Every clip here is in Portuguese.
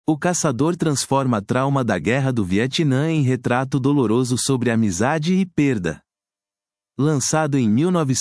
O Caçador transforma trauma da Guerra do Vietnã em retrato doloroso sobre amizade e perda. Lançado em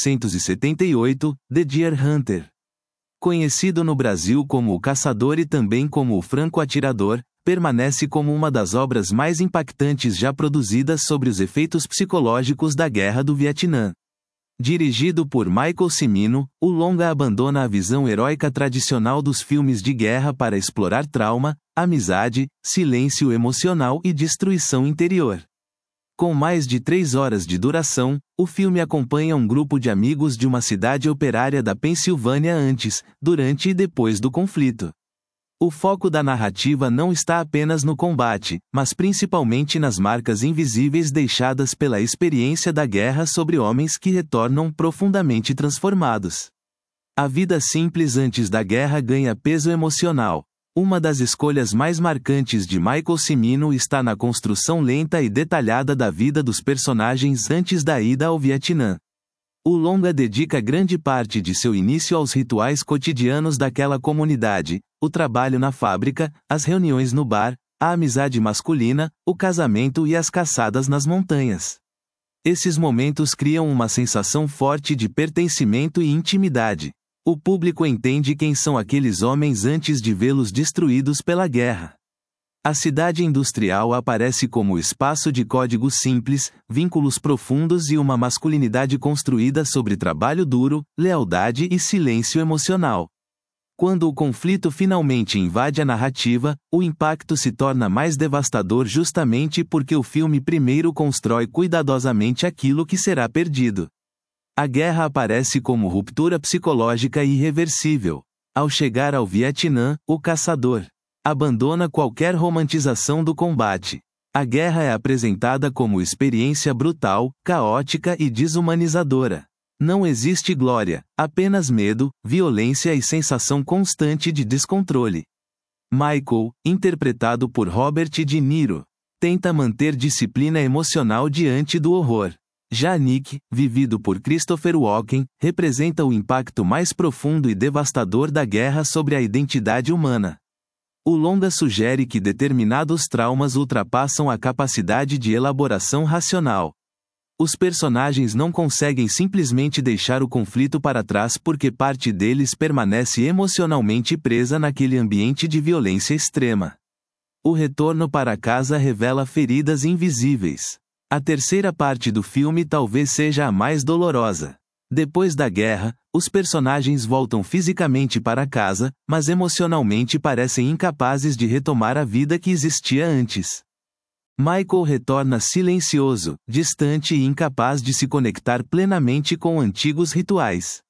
1978, The Deer Hunter. Conhecido no Brasil como O Caçador e também como O Franco-Atirador, permanece como uma das obras mais impactantes já produzidas sobre os efeitos psicológicos da Guerra do Vietnã. Dirigido por Michael Cimino, o longa abandona a visão heróica tradicional dos filmes de guerra para explorar trauma, amizade, silêncio emocional e destruição interior. Com mais de 3 horas de duração, o filme acompanha um grupo de amigos de uma cidade operária da Pensilvânia antes, durante e depois do conflito. O foco da narrativa não está apenas no combate, mas principalmente nas marcas invisíveis deixadas pela experiência da guerra sobre homens que retornam profundamente transformados. A vida simples antes da guerra ganha peso emocional. Uma das escolhas mais marcantes de Michael Cimino está na construção lenta e detalhada da vida dos personagens antes da ida ao Vietnã. O longa dedica grande parte de seu início aos rituais cotidianos daquela comunidade, o trabalho na fábrica, as reuniões no bar, a amizade masculina, o casamento e as caçadas nas montanhas. Esses momentos criam uma sensação forte de pertencimento e intimidade. O público entende quem são aqueles homens antes de vê-los destruídos pela guerra. A cidade industrial aparece como espaço de códigos simples, vínculos profundos e uma masculinidade construída sobre trabalho duro, lealdade e silêncio emocional. Quando o conflito finalmente invade a narrativa, o impacto se torna mais devastador justamente porque o filme primeiro constrói cuidadosamente aquilo que será perdido. A guerra aparece como ruptura psicológica irreversível. Ao chegar ao Vietnã, o caçador abandona qualquer romantização do combate. A guerra é apresentada como experiência brutal, caótica e desumanizadora. Não existe glória, apenas medo, violência e sensação constante de descontrole. Michael, interpretado por Robert De Niro, tenta manter disciplina emocional diante do horror. Já Nick, vivido por Christopher Walken, representa o impacto mais profundo e devastador da guerra sobre a identidade humana. O longa sugere que determinados traumas ultrapassam a capacidade de elaboração racional. Os personagens não conseguem simplesmente deixar o conflito para trás porque parte deles permanece emocionalmente presa naquele ambiente de violência extrema. O retorno para casa revela feridas invisíveis. A terceira parte do filme talvez seja a mais dolorosa. Depois da guerra, os personagens voltam fisicamente para casa, mas emocionalmente parecem incapazes de retomar a vida que existia antes. Michael retorna silencioso, distante e incapaz de se conectar plenamente com antigos rituais.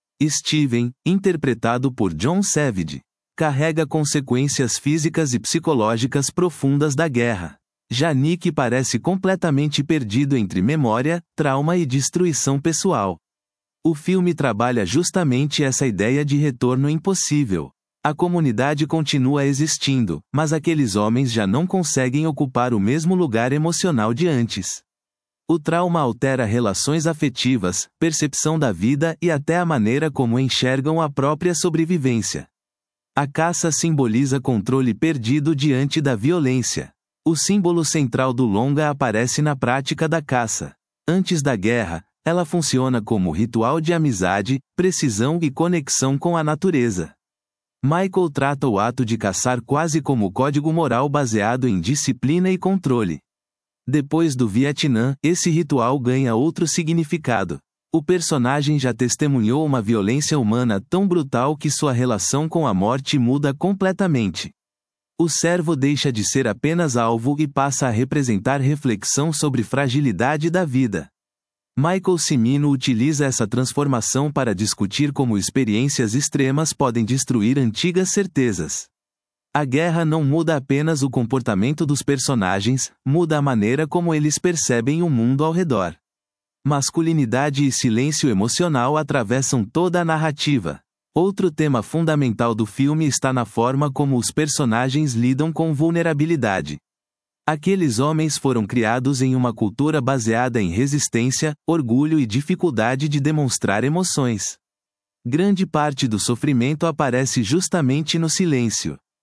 Steven, interpretado por John Savage, carrega consequências físicas e psicológicas profundas da guerra. Já Nick parece completamente perdido entre memória, trauma e destruição pessoal. O filme trabalha justamente essa ideia de retorno impossível. A comunidade continua existindo, mas aqueles homens já não conseguem ocupar o mesmo lugar emocional de antes. O trauma altera relações afetivas, percepção da vida e até a maneira como enxergam a própria sobrevivência. A caça simboliza controle perdido diante da violência. O símbolo central do longa aparece na prática da caça. Antes da guerra, ela funciona como ritual de amizade, precisão e conexão com a natureza. Michael trata o ato de caçar quase como código moral baseado em disciplina e controle. Depois do Vietnã, esse ritual ganha outro significado. O personagem já testemunhou uma violência humana tão brutal que sua relação com a morte muda completamente. O servo deixa de ser apenas alvo e passa a representar reflexão sobre fragilidade da vida. Michael Cimino utiliza essa transformação para discutir como experiências extremas podem destruir antigas certezas. A guerra não muda apenas o comportamento dos personagens, muda a maneira como eles percebem o mundo ao redor. Masculinidade e silêncio emocional atravessam toda a narrativa. Outro tema fundamental do filme está na forma como os personagens lidam com vulnerabilidade. Aqueles homens foram criados em uma cultura baseada em resistência, orgulho e dificuldade de demonstrar emoções. Grande parte do sofrimento aparece justamente no silêncio.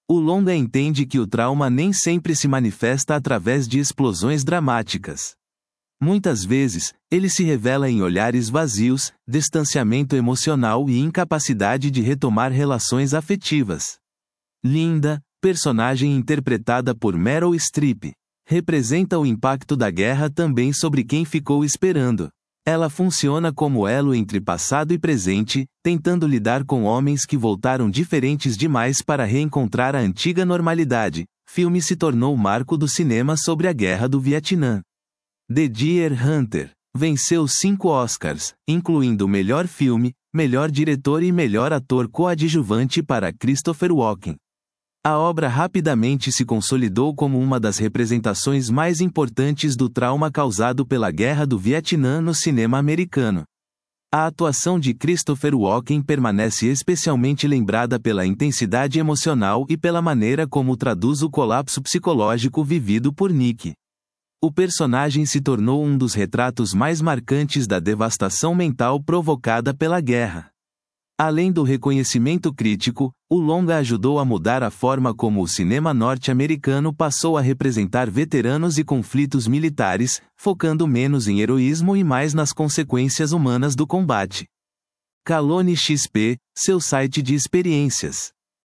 O longa entende que o trauma nem sempre se manifesta através de explosões dramáticas. Muitas vezes, ele se revela em olhares vazios, distanciamento emocional e incapacidade de retomar relações afetivas. Linda, personagem interpretada por Meryl Streep, representa o impacto da guerra também sobre quem ficou esperando. Ela funciona como elo entre passado e presente, tentando lidar com homens que voltaram diferentes demais para reencontrar a antiga normalidade. O filme se tornou o marco do cinema sobre a Guerra do Vietnã. The Deer Hunter venceu 5 Oscars, incluindo Melhor Filme, Melhor Diretor e Melhor Ator Coadjuvante para Christopher Walken. A obra rapidamente se consolidou como uma das representações mais importantes do trauma causado pela Guerra do Vietnã no cinema americano. A atuação de Christopher Walken permanece especialmente lembrada pela intensidade emocional e pela maneira como traduz o colapso psicológico vivido por Nick. O personagem se tornou um dos retratos mais marcantes da devastação mental provocada pela guerra. Além do reconhecimento crítico, o longa ajudou a mudar a forma como o cinema norte-americano passou a representar veteranos e conflitos militares, focando menos em heroísmo e mais nas consequências humanas do combate. Calone XP, seu site de experiências.